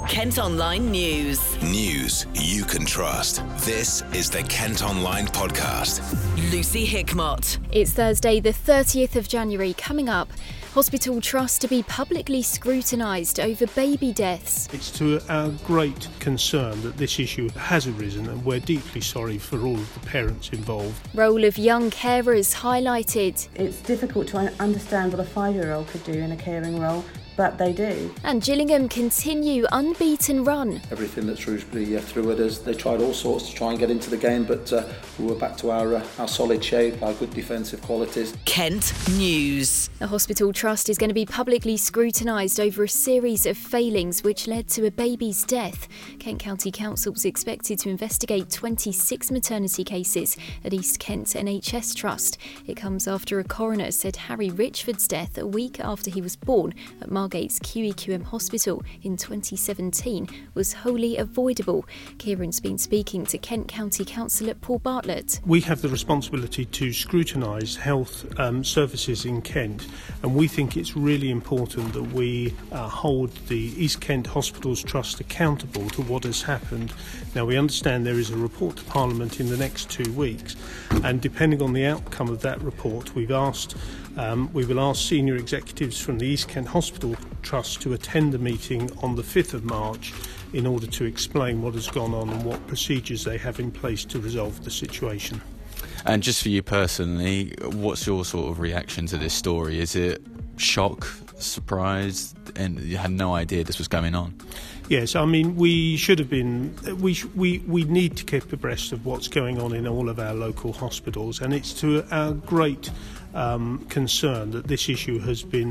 Kent Online News. News you can trust. This is the Kent Online Podcast. Lucy Hickmott. It's Thursday, the 30th of January. Coming up, hospital trust to be publicly scrutinised over baby deaths. It's to our great concern that this issue has arisen, and we're deeply sorry for all of the parents involved. Role of young carers highlighted. It's difficult to understand what a 5-year-old could do in a caring role, but they do. And Gillingham continue unbeaten run. Everything that Shrewsbury threw at us, they tried all sorts to try and get into the game, but we were back to our solid shape, our good defensive qualities. Kent News. The hospital trust is going to be publicly scrutinised over a series of failings which led to a baby's death. Kent County Council is expected to investigate 26 maternity cases at East Kent NHS Trust. It comes after a coroner said Harry Richford's death a week after he was born at Margate's QEQM Hospital in 2017 was wholly avoidable. Kieran's been speaking to Kent County Councillor Paul Bartlett. We have the responsibility to scrutinise health services in Kent, and we think it's really important that we hold the East Kent Hospitals Trust accountable to what has happened. Now, we understand there is a report to Parliament in the next 2 weeks, and depending on the outcome of that report, we will ask senior executives from the East Kent Hospital Trust to attend the meeting on the 5th of March in order to explain what has gone on and what procedures they have in place to resolve the situation. And just for you personally, what's your sort of reaction to this story? Is it shock, surprise, and you had no idea this was going on? Yes, I mean, we should have been. We need to keep abreast of what's going on in all of our local hospitals, and it's to our great concern that this issue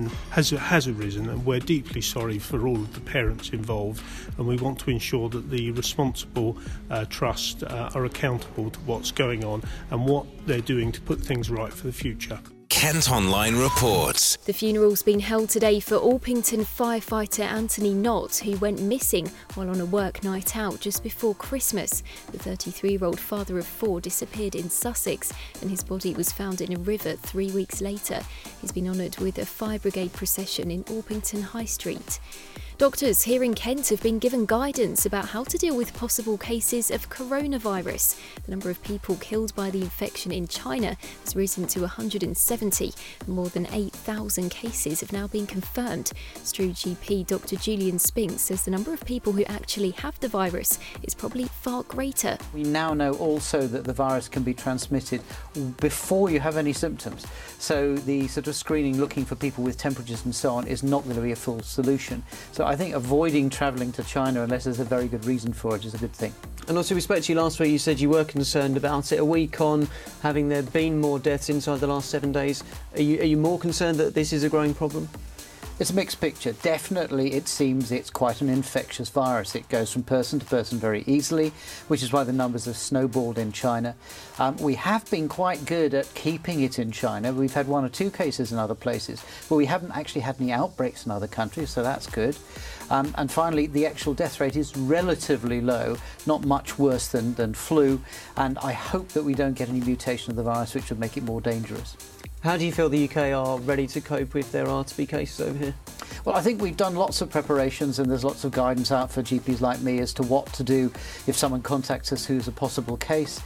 has arisen, and we're deeply sorry for all of the parents involved, and we want to ensure that the responsible trust are accountable to what's going on and what they're doing to put things right for the future. Kent Online reports. The funeral's been held today for Orpington firefighter Anthony Knott, who went missing while on a work night out just before Christmas. The 33-year-old father of 4 disappeared in Sussex, and his body was found in a river 3 weeks later. He's been honoured with a fire brigade procession in Orpington High Street. Doctors here in Kent have been given guidance about how to deal with possible cases of coronavirus. The number of people killed by the infection in China has risen to 170. More than 8,000 cases have now been confirmed. Stroud GP Dr Julian Spinks says the number of people who actually have the virus is probably far greater. We now know also that the virus can be transmitted before you have any symptoms. So the sort of screening, looking for people with temperatures and so on, is not going to be a full solution. So I think avoiding travelling to China unless there's a very good reason for it is a good thing. And also, we spoke to you last week, you said you were concerned about it. A week on, having there been more deaths inside the last 7 days, are you more concerned that this is a growing problem? It's a mixed picture. Definitely it seems it's quite an infectious virus. It goes from person to person very easily, which is why the numbers have snowballed in China. We have been quite good at keeping it in China. We've had 1 or 2 cases in other places, but we haven't actually had any outbreaks in other countries, so that's good. And finally, the actual death rate is relatively low, not much worse than flu, and I hope that we don't get any mutation of the virus which would make it more dangerous. How do you feel the UK are ready to cope if there are to be cases over here? Well, I think we've done lots of preparations, and there's lots of guidance out for GPs like me as to what to do if someone contacts us who's a possible case.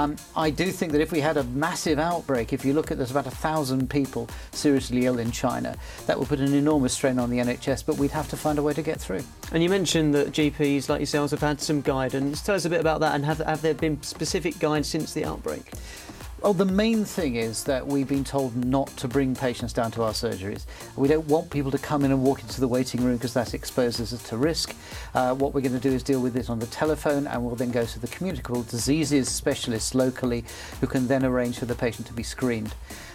I do think that if we had a massive outbreak, if you look at there's about 1,000 people seriously ill in China, that would put an enormous strain on the NHS, but we'd have to find a way to get through. And you mentioned that GPs like yourselves have had some guidance. Tell us a bit about that, and have there been specific guides since the outbreak? Well, the main thing is that we've been told not to bring patients down to our surgeries. We don't want people to come in and walk into the waiting room because that exposes us to risk. What we're going to do is deal with this on the telephone, and we'll then go to the communicable diseases specialists locally who can then arrange for the patient to be screened.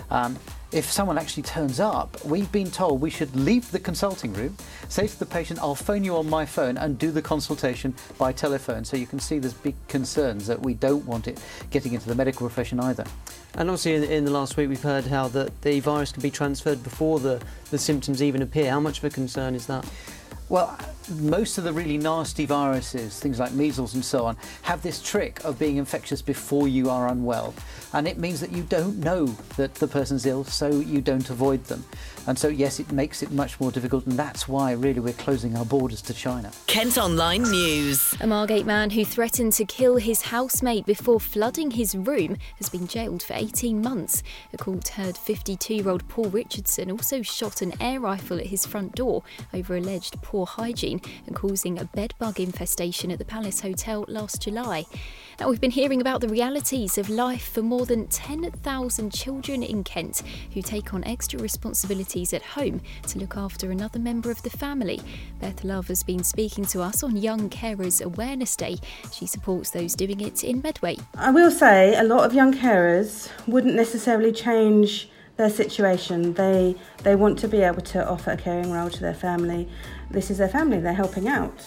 If someone actually turns up, we've been told we should leave the consulting room, say to the patient, I'll phone you on my phone, and do the consultation by telephone. So you can see there's big concerns that we don't want it getting into the medical profession either. And obviously in the last week we've heard how that the virus can be transferred before the symptoms even appear. How much of a concern is that? Well, most of the really nasty viruses, things like measles and so on, have this trick of being infectious before you are unwell. And it means that you don't know that the person's ill, so you don't avoid them. And so, yes, it makes it much more difficult, and that's why, really, we're closing our borders to China. Kent Online News. A Margate man who threatened to kill his housemate before flooding his room has been jailed for 18 months. A court heard 52-year-old Paul Richardson also shot an air rifle at his front door over alleged poor hygiene and causing a bedbug infestation at the Palace Hotel last July. Now, we've been hearing about the realities of life for more than 10,000 children in Kent who take on extra responsibilities at home to look after another member of the family. Beth Love has been speaking to us on Young Carers Awareness Day. She supports those doing it in Medway. I will say a lot of young carers wouldn't necessarily change their situation. They want to be able to offer a caring role to their family. This is their family, they're helping out.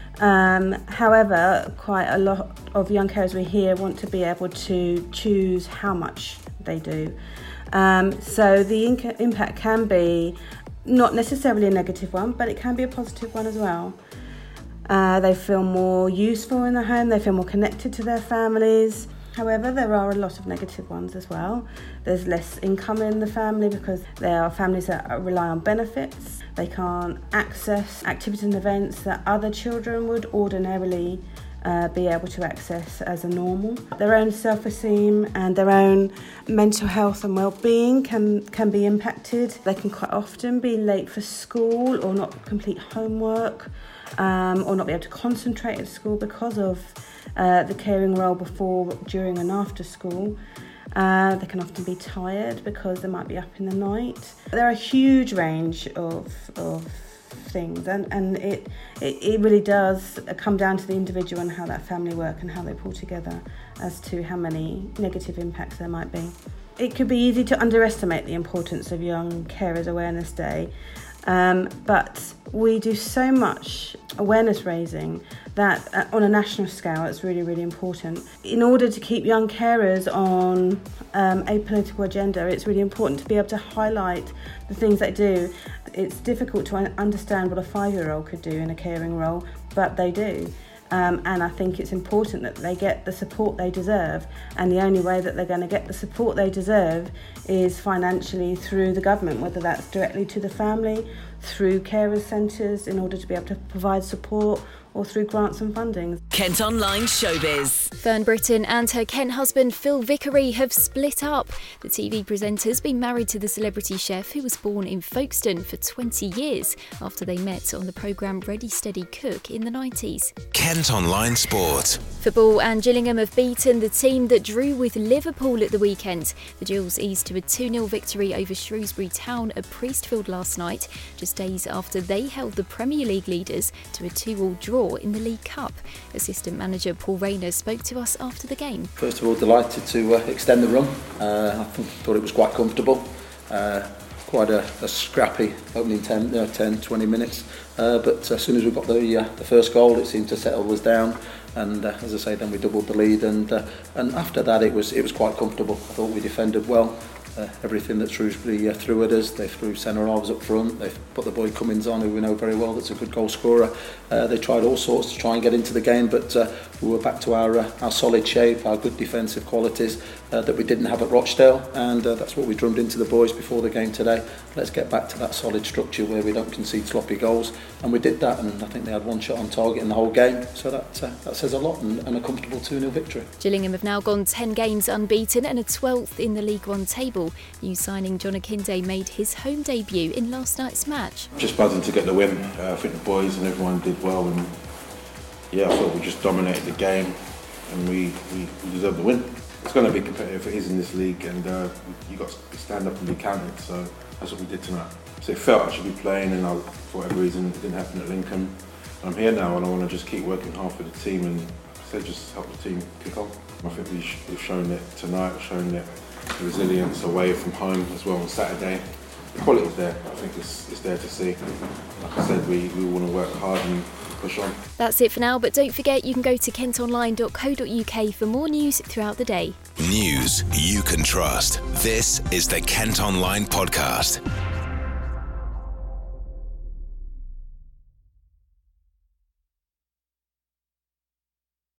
However, quite a lot of young carers we hear want to be able to choose how much they do. So the impact can be not necessarily a negative one, but it can be a positive one as well. They feel more useful in the home, they feel more connected to their families. However, there are a lot of negative ones as well. There's less income in the family because there are families that rely on benefits. They can't access activities and events that other children would ordinarily be able to access as a normal. Their own self-esteem and their own mental health and well-being can be impacted. They can quite often be late for school or not complete homework or not be able to concentrate at school because of the caring role before, during and after school. They can often be tired because they might be up in the night. There are a huge range of things and it really does come down to the individual and how that family work and how they pull together as to how many negative impacts there might be. It could be easy to underestimate the importance of Young Carers Awareness Day, but we do so much awareness raising that on a national scale it's really, really important. In order to keep young carers on a political agenda, it's really important to be able to highlight the things they do. It's difficult to understand what a 5-year-old could do in a caring role, but they do. And I think it's important that they get the support they deserve, and the only way that they're going to get the support they deserve is financially through the government, whether that's directly to the family, through carers centres in order to be able to provide support, or through grants and funding. Kent Online Showbiz. Fern Britton and her Kent husband Phil Vickery have split up. The TV presenter's been married to the celebrity chef who was born in Folkestone for 20 years after they met on the programme Ready Steady Cook in the 90s. Kent Online Sport. Football, and Gillingham have beaten the team that drew with Liverpool at the weekend. The Gills eased to a 2-0 victory over Shrewsbury Town at Priestfield last night, just days after they held the Premier League leaders to a 2-2 draw in the League Cup. Assistant manager Paul Rayner spoke to us after the game. First of all, delighted to extend the run. I thought it was quite comfortable. Quite a scrappy opening 10-20 minutes. But as soon as we got the first goal, it seemed to settle us down. And as I say, then we doubled the lead. And after that, it was quite comfortable. I thought we defended well. Everything that Shrewsbury threw at us, they threw centre halves up front, they put the boy Cummins on, who we know very well, that's a good goal scorer. They tried all sorts to try and get into the game, but we were back to our solid shape, our good defensive qualities that we didn't have at Rochdale, and that's what we drummed into the boys before the game today. Let's get back to that solid structure where we don't concede sloppy goals, and we did that, and I think they had one shot on target in the whole game, so that says a lot, and a comfortable 2-0 victory. Gillingham have now gone 10 games unbeaten and are 12th in the League One table. New signing John Akinde made his home debut in last night's match. Just buzzing to get the win. I think the boys and everyone did well, and I thought we just dominated the game and we deserved the win. It's going to be competitive, it is in this league, and you got to stand up and be counted, so that's what we did tonight. So it felt I should be playing, and for whatever reason it didn't happen at Lincoln. I'm here now and I want to just keep working hard for the team and just help the team kick on. I think we've shown it tonight, we've shown it the resilience away from home as well on Saturday. The quality is there, I think it's there to see. Like I said, we want to work hard and push on. That's it for now, but don't forget you can go to kentonline.co.uk for more news throughout the day. News you can trust. This is the Kent Online Podcast.